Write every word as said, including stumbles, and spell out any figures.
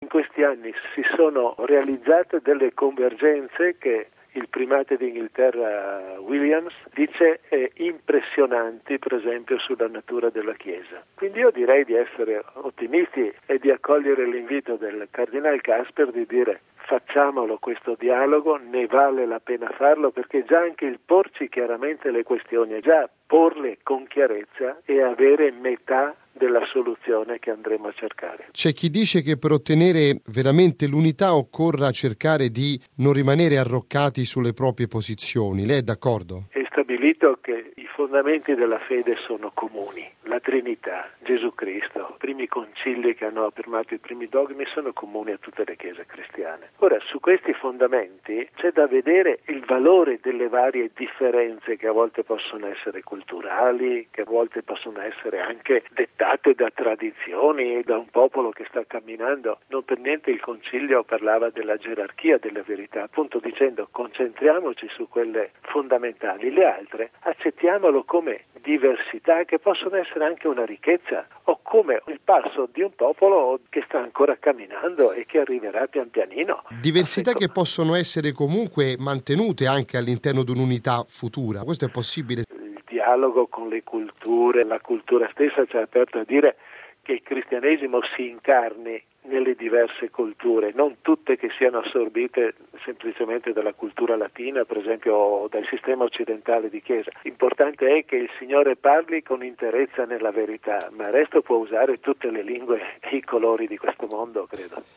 In questi anni si sono realizzate delle convergenze che il primate d'Inghilterra Williams dice eh, impressionanti, per esempio, sulla natura della Chiesa. Quindi io direi di essere ottimisti e di accogliere l'invito del Cardinal Kasper di dire facciamolo questo dialogo, ne vale la pena farlo, perché già anche il porci chiaramente le questioni, già porle con chiarezza e avere metà della soluzione che andremo a cercare. C'è chi dice che per ottenere veramente l'unità occorra cercare di non rimanere arroccati sulle proprie posizioni. Lei è d'accordo? È stabilito che i fondamenti della fede sono comuni. La Trinità, Gesù Cristo, i primi concili che hanno affermato i primi dogmi sono comuni a tutte le chiese cristiane. Ora, su questi fondamenti c'è da vedere il valore delle varie differenze che a volte possono essere culturali, che a volte possono essere anche dettate da tradizioni, da un popolo che sta camminando. Non per niente il concilio parlava della gerarchia della verità, appunto dicendo concentriamoci su quelle fondamentali, le altre accettiamolo come diversità che possono essere anche una ricchezza o come il passo di un popolo che sta ancora camminando e che arriverà pian pianino. Diversità che possono essere comunque mantenute anche all'interno di un'unità futura. Questo è possibile? Il dialogo con le culture, la cultura stessa ci ha aperto a dire che il cristianesimo si incarni nelle diverse culture, non tutte che siano assorbite semplicemente dalla cultura latina, per esempio, o dal sistema occidentale di chiesa. L'importante è che il Signore parli con interezza nella verità, ma il resto può usare tutte le lingue e i colori di questo mondo, credo.